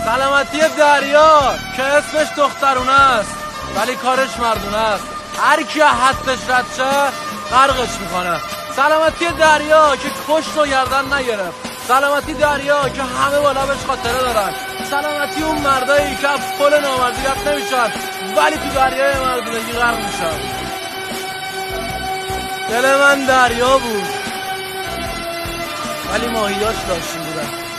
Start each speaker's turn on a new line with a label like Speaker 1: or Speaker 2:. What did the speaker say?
Speaker 1: سلامتی دریا که اسمش دخترونه است ولی کارش مردونه است. هر کی حدش رد شه غرقش میکنه. سلامتی دریا که کشت و گردن نگرفت. سلامتی دریا که همه بالا بهش خاطره دارن. سلامتی اون مردایی که پل نامردی رد نمیشن ولی تو دریای مردونگی غرق میشن. دل من دریا بود ولی ماهیاش داشتیم بودن.